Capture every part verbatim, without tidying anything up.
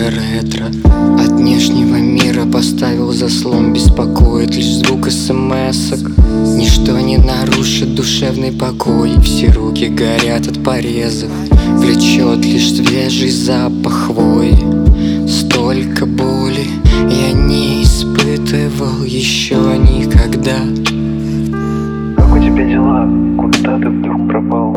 уже ретро. От внешнего мира поставил заслон, беспокоит лишь звук смс-ок. Ничто не нарушит душевный покой, все руки горят от порезов. Влечет лишь свежий запах хвои. Столько боли я не испытывал еще никогда. Как у тебя дела? Куда ты вдруг пропал?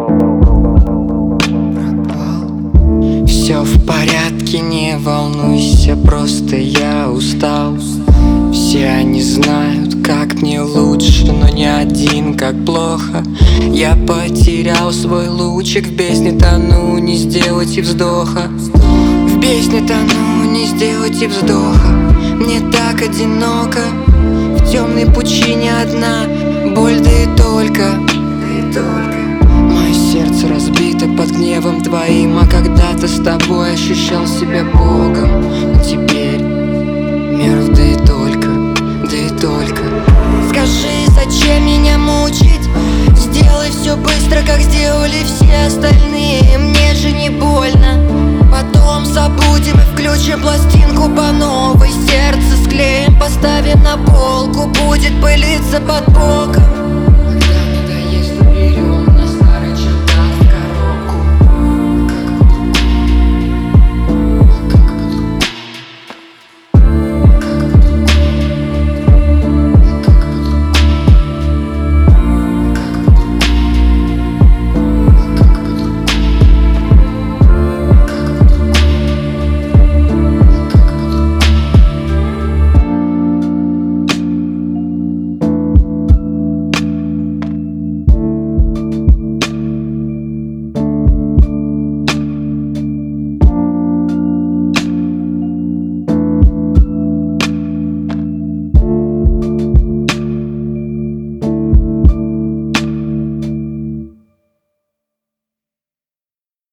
Все в порядке, не волнуйся, просто я устал. Все они знают, как мне лучше, но не один, как плохо. Я потерял свой лучик, в бездне тону, не сделать и вздоха. В бездне тону, не сделать и вздоха. Мне так одиноко, в темной пучине одна боль, да и только, да и только. Мое сердце разбито под гневом твоим, а когда-то с тобой ощущал себя Богом. Но теперь мертв, да и только, да и только. Скажи, зачем меня мучить? Сделай все быстро, как сделали все остальные. Мне же не больно. Потом забудем и включим пластинку по новой. Сердце склеим, поставим на полку, будет пылиться под боком.